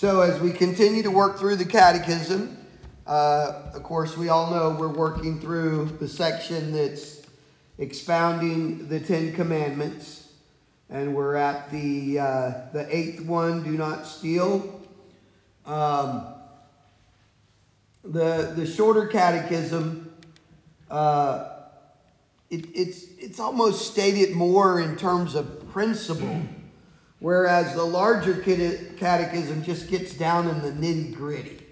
So as we continue to work through the catechism, of course, we all know we're working through the section that's expounding the Ten Commandments. And we're at the eighth one, do not steal. The shorter catechism, it's almost stated more in terms of principle, whereas the larger catechism just gets down in the nitty-gritty.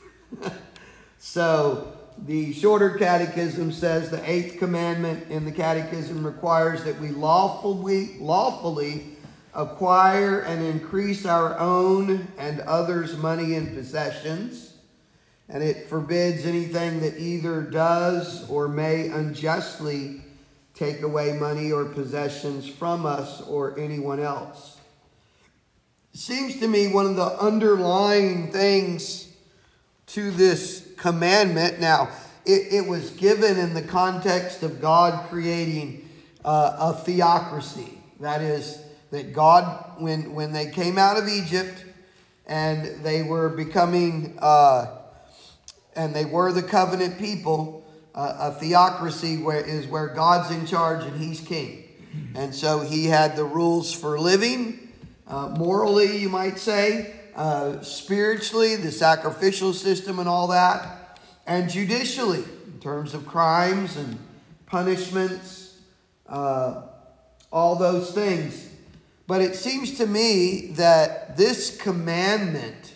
So the shorter catechism says the eighth commandment in the catechism requires that we lawfully acquire and increase our own and others' money and possessions. And it forbids anything that either does or may unjustly take away money or possessions from us or anyone else. It seems to me one of the underlying things to this commandment. Now, it was given in the context of God creating a theocracy. That is, that God, when they came out of Egypt and they were becoming, and they were the covenant people, a theocracy is where God's in charge and He's king. And so He had the rules for living, morally, you might say, spiritually, the sacrificial system and all that, and judicially, in terms of crimes and punishments, all those things. But it seems to me that this commandment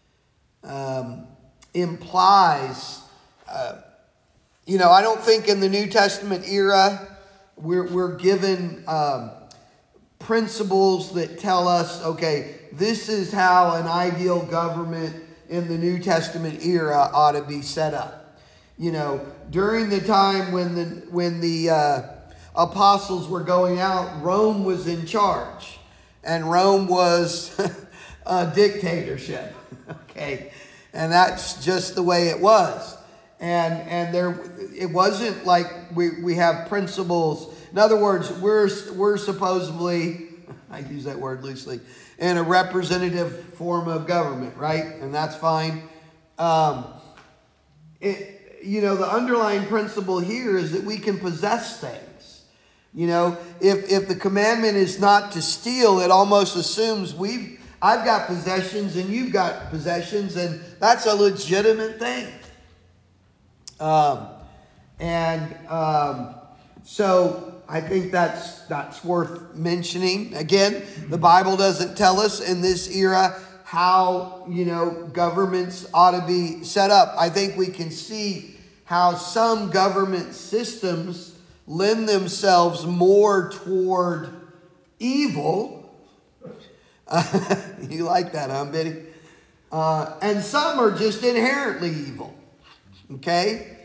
implies, I don't think in the New Testament era we're given principles that tell us, okay, this is how an ideal government in the New Testament era ought to be set up. During the time when the apostles were going out, Rome was in charge, and Rome was a dictatorship. Okay, and that's just the way it was. And it wasn't like we have principles. In other words, we're supposedly, I use that word loosely, in a representative form of government, right? And that's fine. The underlying principle here is that we can possess things. If the commandment is not to steal, it almost assumes I've got possessions and you've got possessions, and that's a legitimate thing. So I think that's worth mentioning. Again, the Bible doesn't tell us in this era how, governments ought to be set up. I think we can see how some government systems lend themselves more toward evil. You like that, huh, Biddy? And some are just inherently evil. Okay?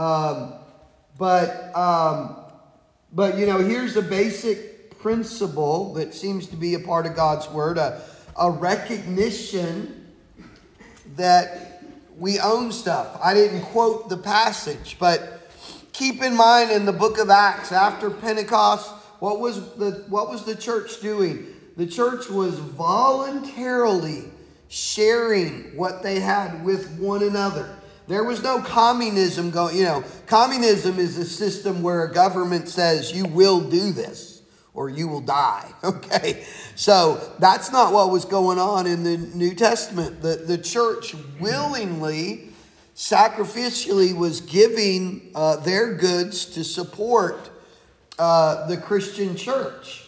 But here's a basic principle that seems to be a part of God's Word, a recognition that we own stuff. I didn't quote the passage, but keep in mind in the book of Acts, after Pentecost, what was the church doing? The church was voluntarily sharing what they had with one another. There was no communism going. Communism is a system where a government says you will do this or you will die. Okay. So that's not what was going on in the New Testament. The church willingly, sacrificially was giving their goods to support the Christian church.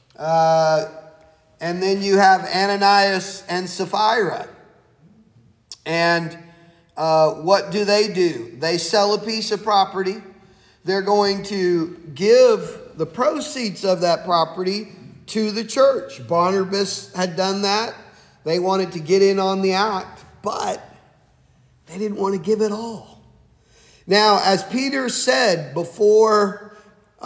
And then you have Ananias and Sapphira. And what do? They sell a piece of property. They're going to give the proceeds of that property to the church. Barnabas had done that. They wanted to get in on the act, but they didn't want to give it all. Now, as Peter said before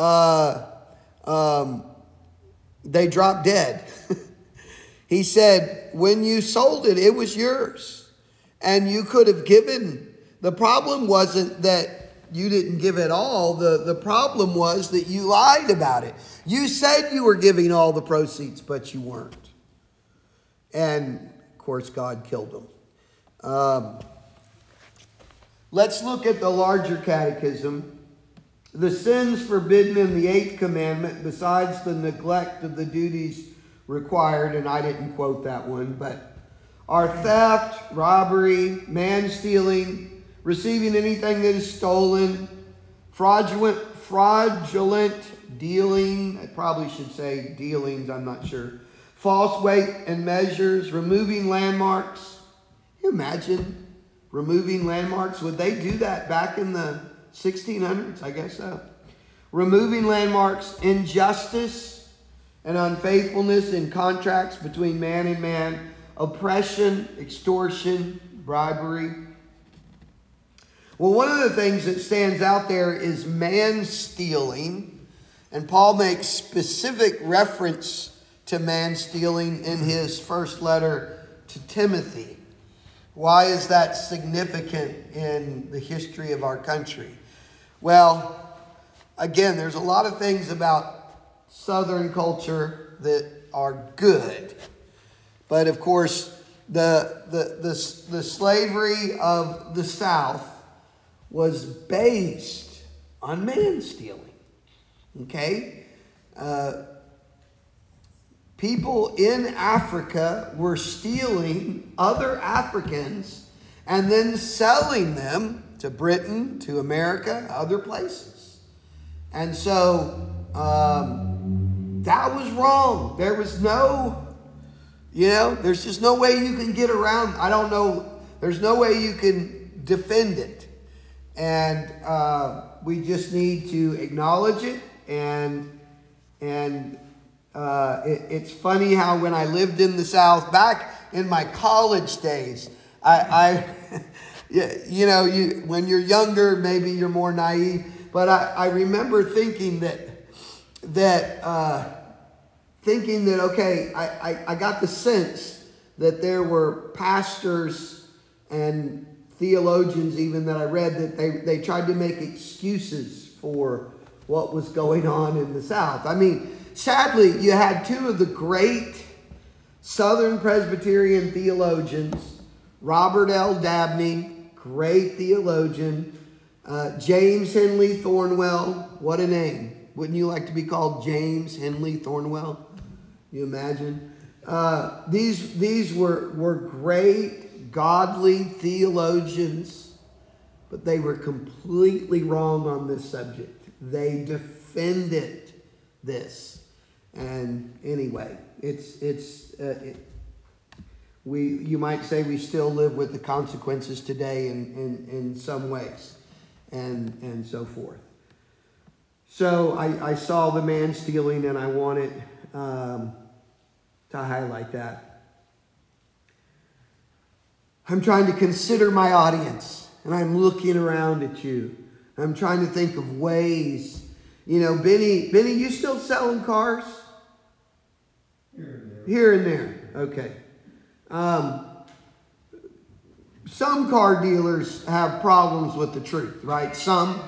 they dropped dead, he said, when you sold it, it was yours. And you could have given. The problem wasn't that you didn't give it all. The problem was that you lied about it. You said you were giving all the proceeds, but you weren't. And course, God killed them. Let's look at the larger catechism. The sins forbidden in the 8th commandment, besides the neglect of the duties required, and I didn't quote that one, but are theft, robbery, man-stealing, receiving anything that is stolen, fraudulent dealing, I probably should say dealings, I'm not sure, false weight and measures, removing landmarks. Can you imagine removing landmarks? Would they do that back in the 1600s? I guess so. Removing landmarks, injustice and unfaithfulness in contracts between man and man, oppression, extortion, bribery. Well, one of the things that stands out there is man stealing, and Paul makes specific reference to man stealing in his first letter to Timothy. Why is that significant in the history of our country? Well, again, there's a lot of things about Southern culture that are good. But of course, the slavery of the South was based on man stealing. Okay? People in Africa were stealing other Africans and then selling them to Britain, to America, other places. And so that was wrong. There was no, there's just no way you can get around. I don't know. There's no way you can defend it. And we just need to acknowledge it. And it's funny how when I lived in the South, back in my college days, when you're younger, maybe you're more naive. But I remember thinking that okay, I got the sense that there were pastors and theologians even that I read that they tried to make excuses for what was going on in the South. I mean, sadly, you had two of the great Southern Presbyterian theologians, Robert L. Dabney, great theologian, James Henley Thornwell, what a name. Wouldn't you like to be called James Henley Thornwell? You imagine? These were great, godly theologians, but they were completely wrong on this subject. They defended this. And anyway, you might say we still live with the consequences today in some ways, and so forth. So I saw the man stealing, and I wanted to highlight that. I'm trying to consider my audience, and I'm looking around at you. I'm trying to think of ways. Benny, you still selling cars? Here and there. Okay. Some car dealers have problems with the truth, right? Some.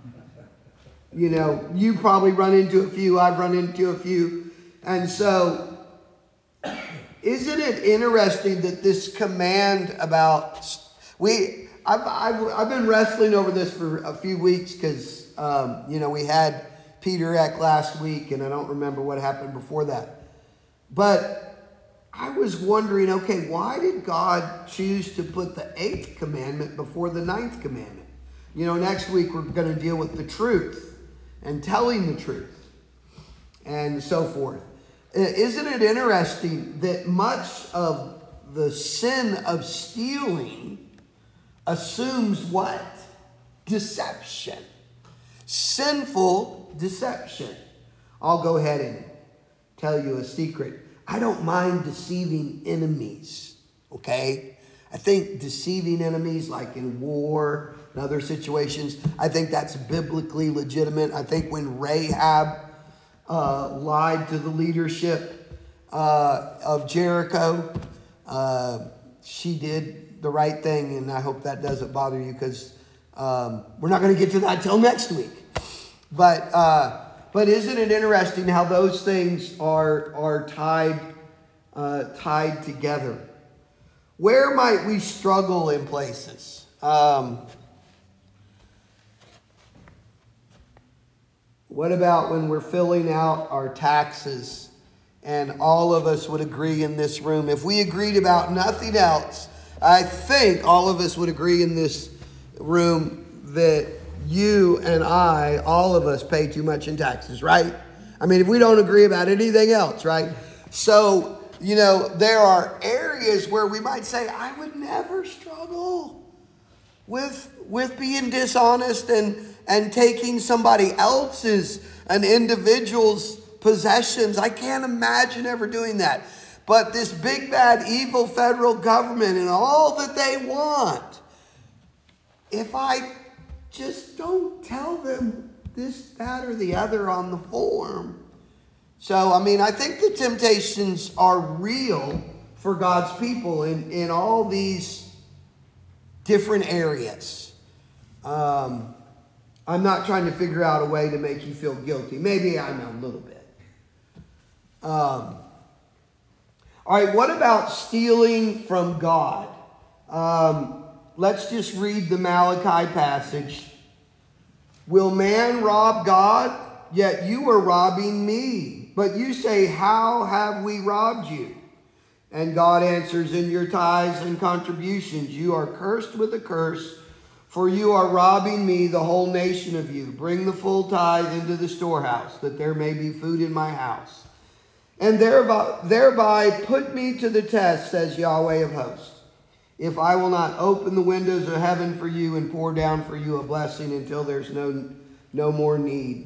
You probably run into a few. I've run into a few. And so, isn't it interesting that this command about... I've been wrestling over this for a few weeks because, we had Peter Eck last week, and I don't remember what happened before that. But I was wondering, okay, why did God choose to put the 8th commandment before the 9th commandment? Next week we're going to deal with the truth and telling the truth and so forth. Isn't it interesting that much of the sin of stealing assumes what? Deception. Sinful deception. I'll go ahead and tell you a secret. I don't mind deceiving enemies, okay? I think deceiving enemies like in war and other situations, I think that's biblically legitimate. I think when Rahab lied to the leadership of Jericho, she did the right thing, and I hope that doesn't bother you because we're not going to get to that till next week. But isn't it interesting how those things are tied together? Where might we struggle in places? What about when we're filling out our taxes and all of us would agree in this room? If we agreed about nothing else, I think all of us would agree in this room that you and I, all of us, pay too much in taxes, right? I mean, if we don't agree about anything else, right? So, there are areas where we might say, I would never struggle with being dishonest and taking somebody else's, an individual's possessions. I can't imagine ever doing that. But this big, bad, evil federal government and all that they want, if I just don't tell them this, that, or the other on the form. So, I think the temptations are real for God's people in all these different areas. I'm not trying to figure out a way to make you feel guilty. Maybe I know a little bit. All right, what about stealing from God? Let's just read the Malachi passage. Will man rob God? Yet you are robbing me. But you say, how have we robbed you? And God answers, in your tithes and contributions. You are cursed with a curse, for you are robbing me, the whole nation of you. Bring the full tithe into the storehouse, that there may be food in my house. And thereby put me to the test, says Yahweh of hosts, if I will not open the windows of heaven for you and pour down for you a blessing until there's no more need.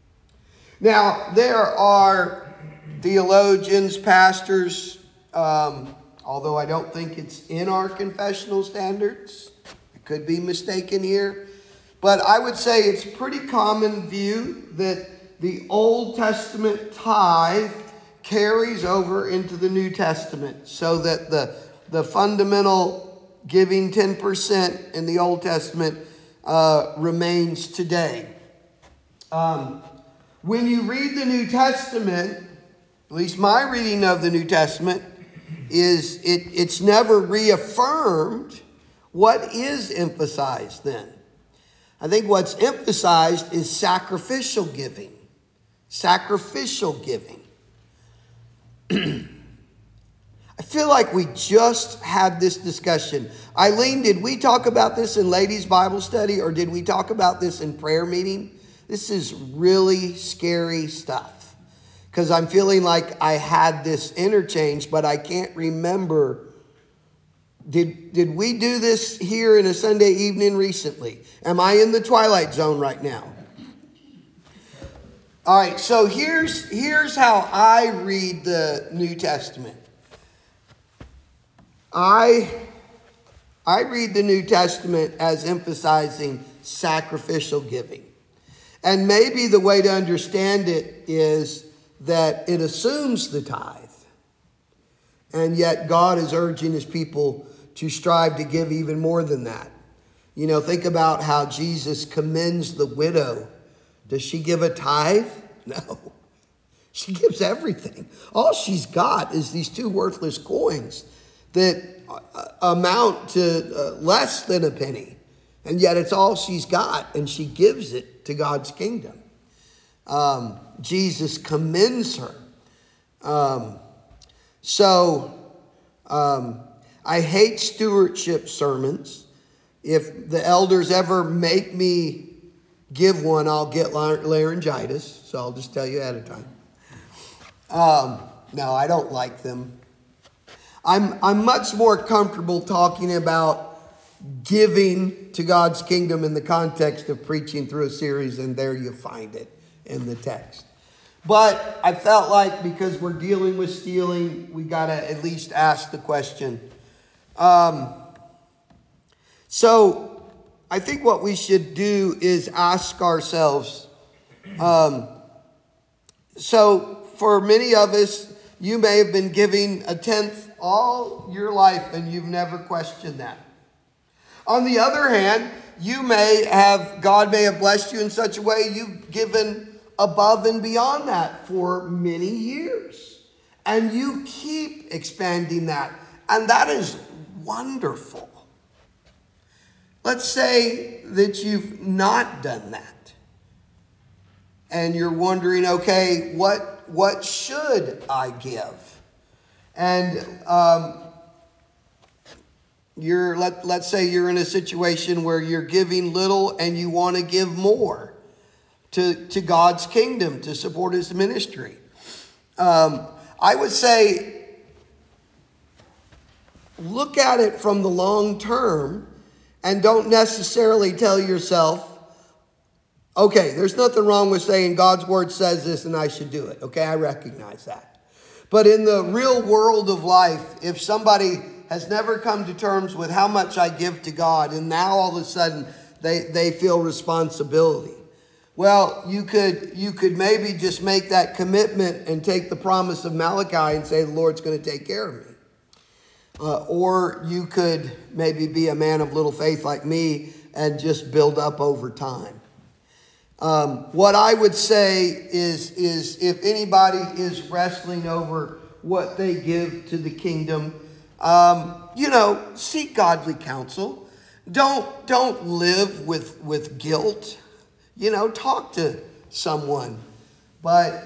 Now, there are theologians, pastors, although I don't think it's in our confessional standards. I could be mistaken here. But I would say it's pretty common view that the Old Testament tithe carries over into the New Testament, so that the fundamental giving 10% in the Old Testament remains today. When you read the New Testament, at least my reading of the New Testament, is it's never reaffirmed. What is emphasized then? I think what's emphasized is sacrificial giving. Sacrificial giving. I feel like we just had this discussion. Eileen, did we talk about this in ladies' Bible study, or did we talk about this in prayer meeting? This is really scary stuff, because I'm feeling like I had this interchange, but I can't remember. Did we do this here in a Sunday evening recently? Am I in the twilight zone right now? All right, so here's how I read the New Testament. I read the New Testament as emphasizing sacrificial giving. And maybe the way to understand it is that it assumes the tithe. And yet God is urging his people to strive to give even more than that. Think about how Jesus commends the widow. Does she give a tithe? No. She gives everything. All she's got is these 2 worthless coins that amount to less than a penny. And yet it's all she's got, and she gives it to God's kingdom. Jesus commends her. I hate stewardship sermons. If the elders ever make me give one, I'll get laryngitis. So I'll just tell you ahead of time. No, I don't like them. I'm much more comfortable talking about giving to God's kingdom in the context of preaching through a series, and there you find it in the text. But I felt like because we're dealing with stealing, we got to at least ask the question. So I think what we should do is ask ourselves. So for many of us, you may have been giving a tenth all your life and you've never questioned that. On the other hand, God may have blessed you in such a way you've given above and beyond that for many years. And you keep expanding that. And that is wonderful. Let's say that you've not done that. And you're wondering, okay, what should I give? And let's say you're in a situation where you're giving little and you want to give more to God's kingdom, to support his ministry. I would say, look at it from the long term and don't necessarily tell yourself, okay, there's nothing wrong with saying God's word says this and I should do it. Okay, I recognize that. But in the real world of life, if somebody has never come to terms with how much I give to God, and now all of a sudden they feel responsibility. Well, you could maybe just make that commitment and take the promise of Malachi and say the Lord's going to take care of me. Or you could maybe be a man of little faith like me and just build up over time. What I would say is if anybody is wrestling over what they give to the kingdom, seek godly counsel. Don't live with guilt. Talk to someone. But,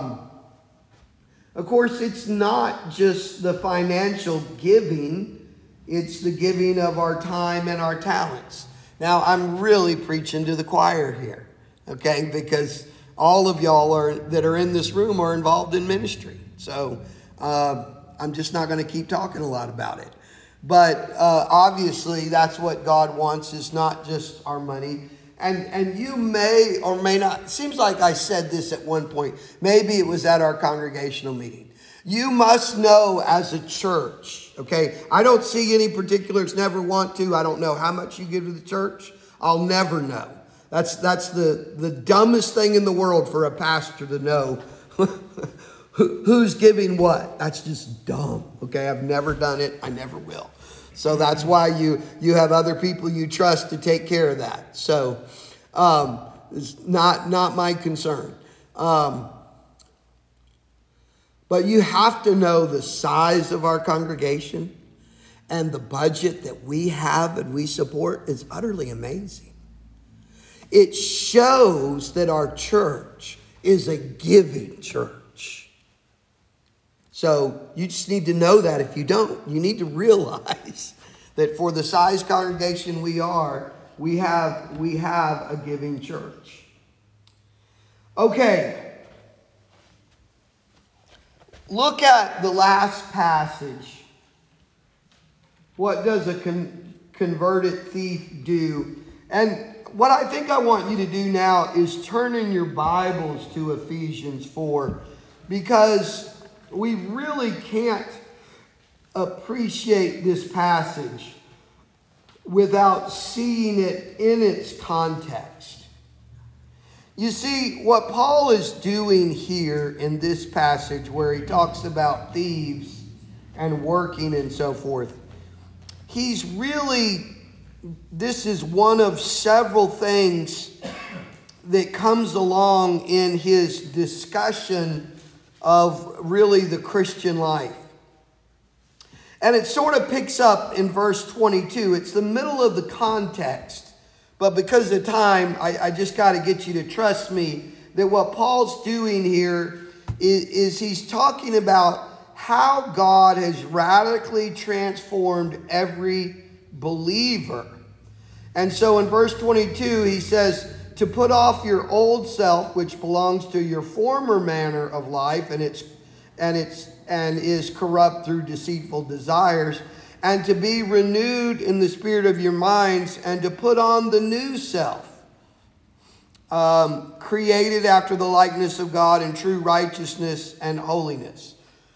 of course, it's not just the financial giving. It's the giving of our time and our talents. Now, I'm really preaching to the choir here, okay? Because all of y'all that are in this room are involved in ministry. So I'm just not going to keep talking a lot about it. But obviously, that's what God wants, is not just our money. And you may or may not, it seems like I said this at one point. Maybe it was at our congregational meeting. You must know as a church, okay? I don't see any particulars, never want to. I don't know how much you give to the church. I'll never know. That's the dumbest thing in the world for a pastor to know who's giving what. That's just dumb, okay? I've never done it. I never will. So that's why you have other people you trust to take care of that. So it's not my concern. But you have to know the size of our congregation, and the budget that we have and we support is utterly amazing. It shows that our church is a giving church. So you just need to know that. If you don't, you need to realize that for the size congregation we are, we have a giving church. Okay. Look at the last passage. What does a converted thief do? And what I think I want you to do now is turn in your Bibles to Ephesians 4, because we really can't appreciate this passage without seeing it in its context. You see, what Paul is doing here in this passage where he talks about thieves and working and so forth, this is one of several things that comes along in his discussion of really the Christian life. And it sort of picks up in verse 22. It's the middle of the context. But because of time, I just got to get you to trust me that what Paul's doing here is he's talking about how God has radically transformed every believer. And so in verse 22, he says, to put off your old self, which belongs to your former manner of life, and is corrupt through deceitful desires, and to be renewed in the spirit of your minds, and to put on the new self, created after the likeness of God in true righteousness and holiness.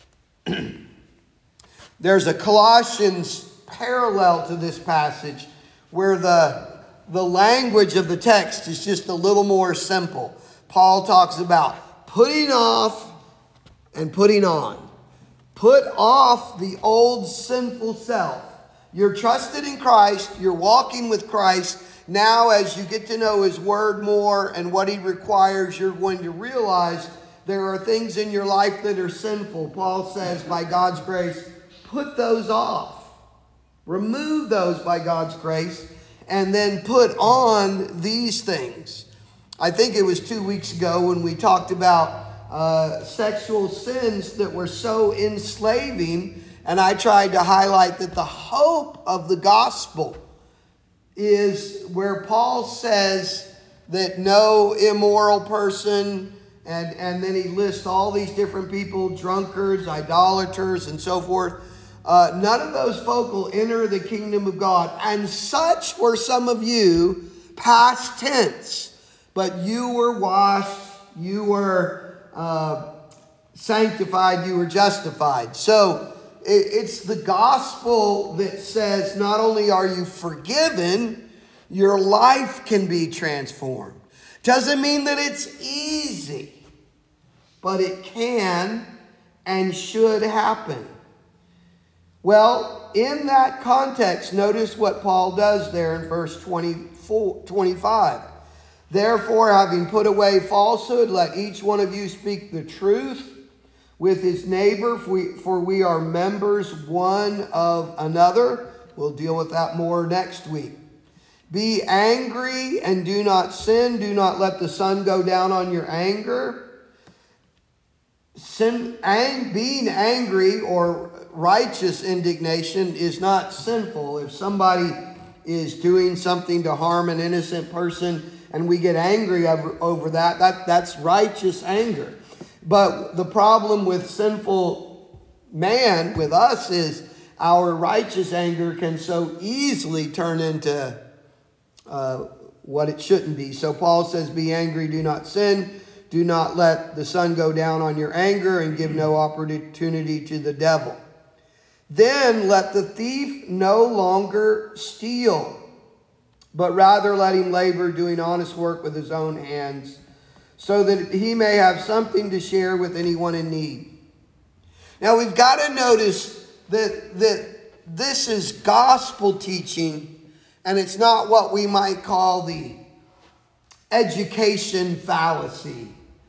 There's a Colossians parallel to this passage where the language of the text is just a little more simple. Paul talks about putting off and putting on. Put off the old sinful self. You're trusted in Christ. You're walking with Christ. Now, as you get to know his word more and what he requires, you're going to realize there are things in your life that are sinful. Paul says, by God's grace, put those off. Remove those by God's grace, and then put on these things. I think it was 2 weeks ago when we talked about sexual sins that were so enslaving, and I tried to highlight that the hope of the gospel is where Paul says that no immoral person, and then he lists all these different people, drunkards, idolaters, and so forth. None of those folk will enter the kingdom of God. And such were some of you, past tense. But you were washed, you were sanctified, you were justified. So it's the gospel that says not only are you forgiven, your life can be transformed. Doesn't mean that it's easy, but it can and should happen. Well, in that context, notice what Paul does there in verse 25. Therefore, having put away falsehood, let each one of you speak the truth with his neighbor, for we are members one of another. We'll deal with that more next week. Be angry and do not sin. Do not let the sun go down on your anger. Being angry or righteous indignation is not sinful. If somebody is doing something to harm an innocent person and we get angry over that's righteous anger. But the problem with sinful man, with us, is our righteous anger can so easily turn into what it shouldn't be. So Paul says, be angry, do not sin. Do not let the sun go down on your anger, and give no opportunity to the devil. Then let the thief no longer steal, but rather let him labor, doing honest work with his own hands, so that he may have something to share with anyone in need. Now we've got to notice that this is gospel teaching, and it's not what we might call the education fallacy.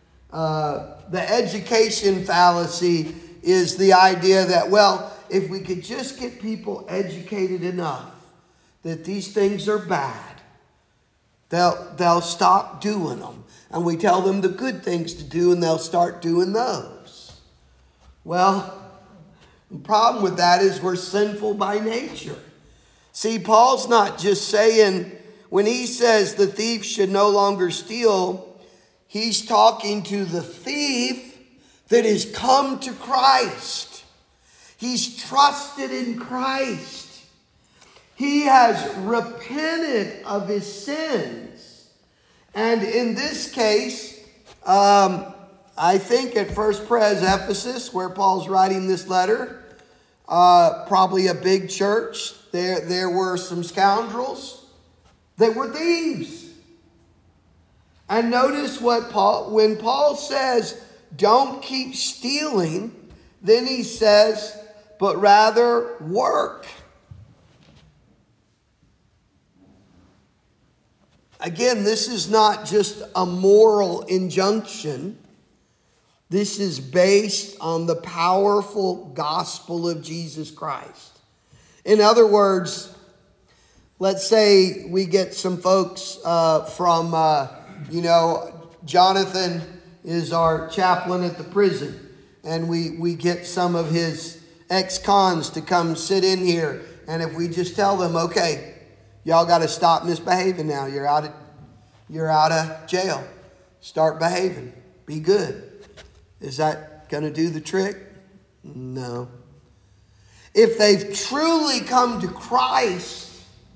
The education fallacy is the idea that, well, if we could just get people educated enough that these things are bad, they'll stop doing them. And we tell them the good things to do, and they'll start doing those. Well, the problem with that is we're sinful by nature. See, Paul's not just saying, when he says the thief should no longer steal, he's talking to the thief that has come to Christ. He's trusted in Christ. He has repented of his sins. And in this case, I think at First Pres Ephesus, where Paul's writing this letter, probably a big church, there were some scoundrels that were thieves. And notice when Paul says, don't keep stealing, then he says, but rather work. Again, this is not just a moral injunction. This is based on the powerful gospel of Jesus Christ. In other words, let's say we get some folks from Jonathan is our chaplain at the prison, and we get some of his ex-cons to come sit in here, and if we just tell them, okay, y'all got to stop misbehaving now. You're out of jail. Start behaving. Be good. Is that going to do the trick? No. If they've truly come to Christ,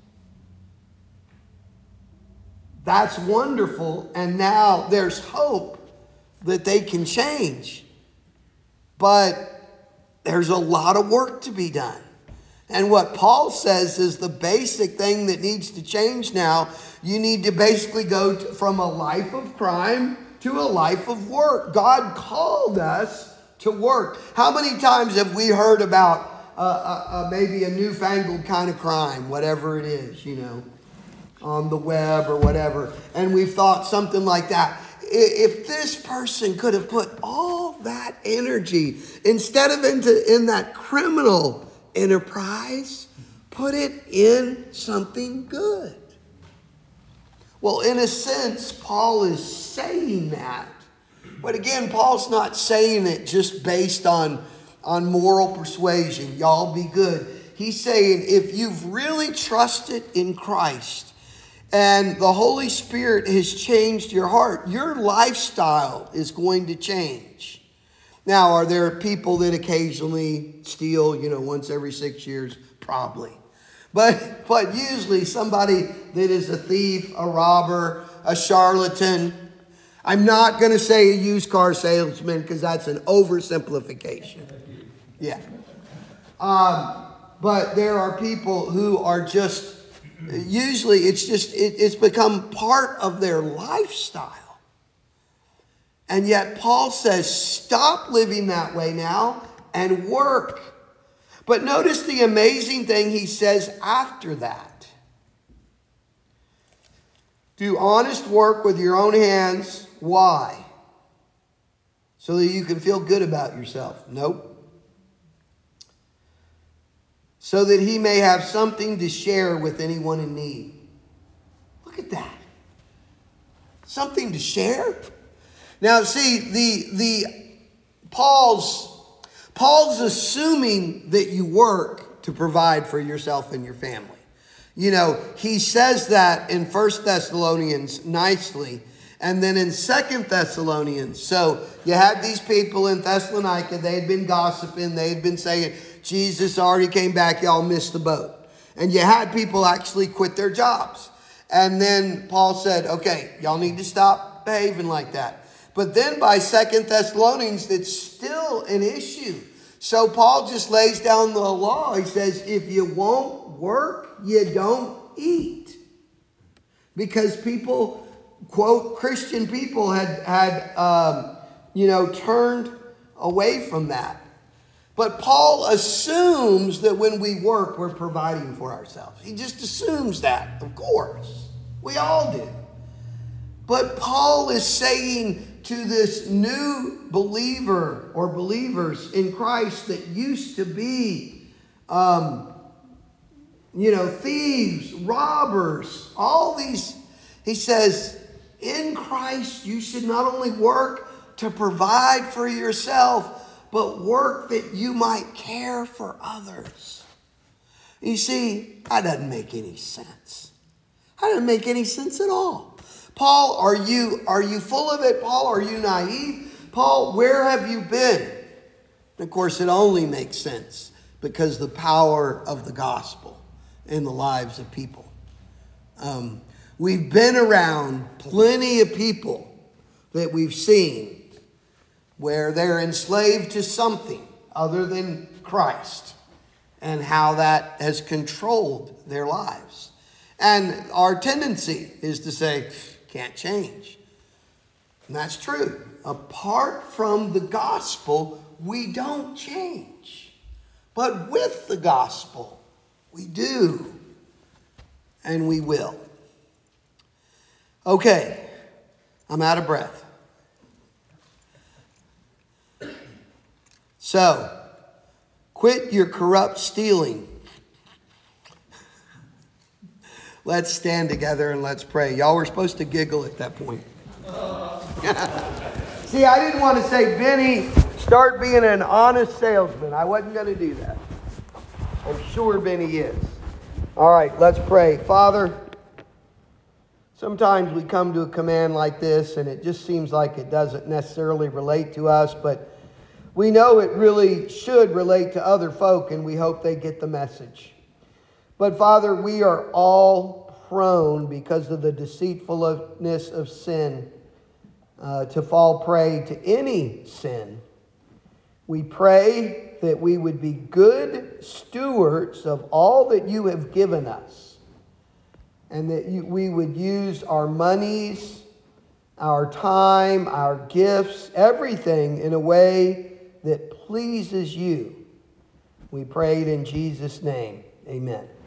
that's wonderful, and now there's hope that they can change. But there's a lot of work to be done. And what Paul says is the basic thing that needs to change now. You need to basically go from a life of crime to a life of work. God called us to work. How many times have we heard about maybe a newfangled kind of crime, whatever it is, on the web or whatever, and we've thought something like that. If this person could have put all that energy instead of in that criminal enterprise, put it in something good. Well, in a sense, Paul is saying that. But again, Paul's not saying it just based on moral persuasion. Y'all be good. He's saying if you've really trusted in Christ and the Holy Spirit has changed your heart, your lifestyle is going to change. Now, are there people that occasionally steal, once every 6 years? Probably. But usually somebody that is a thief, a robber, a charlatan. I'm not going to say a used car salesman because that's an oversimplification. Yeah. But there are people who are just, usually it's become part of their lifestyle. And yet Paul says, stop living that way now and work. But notice the amazing thing he says after that. Do honest work with your own hands. Why? So that you can feel good about yourself. Nope. So that he may have something to share with anyone in need. Look at that. Something to share? Now see, Paul's assuming that you work to provide for yourself and your family. He says that in 1 Thessalonians nicely, and then in 2 Thessalonians. So you had these people in Thessalonica, they had been gossiping, they had been saying, Jesus already came back, y'all missed the boat. And you had people actually quit their jobs. And then Paul said, okay, y'all need to stop behaving like that. But then by 2 Thessalonians, it's still an issue. So Paul just lays down the law. He says, if you won't work, you don't eat. Because people, quote, Christian people had turned away from that. But Paul assumes that when we work, we're providing for ourselves. He just assumes that, of course. We all do. But Paul is saying to this new believer or believers in Christ that used to be, thieves, robbers, all these, he says, in Christ you should not only work to provide for yourself, but work that you might care for others. You see, that doesn't make any sense. That doesn't make any sense at all. Paul, are you full of it? Paul, are you naive? Paul, where have you been? And of course, it only makes sense because the power of the gospel in the lives of people. We've been around plenty of people that we've seen where they're enslaved to something other than Christ and how that has controlled their lives. And our tendency is to say, can't change. And that's true. Apart from the gospel, we don't change. But with the gospel, we do. And we will. Okay, I'm out of breath. So, quit your corrupt stealing. Let's stand together and let's pray. Y'all were supposed to giggle at that point. See, I didn't want to say, Benny, start being an honest salesman. I wasn't going to do that. I'm sure Benny is. All right, let's pray. Father, sometimes we come to a command like this and it just seems like it doesn't necessarily relate to us, but we know it really should relate to other folk, and we hope they get the message. But Father, we are all prone, because of the deceitfulness of sin, to fall prey to any sin. We pray that we would be good stewards of all that you have given us, and that we would use our monies, our time, our gifts, everything in a way that pleases you. We prayed in Jesus' name. Amen.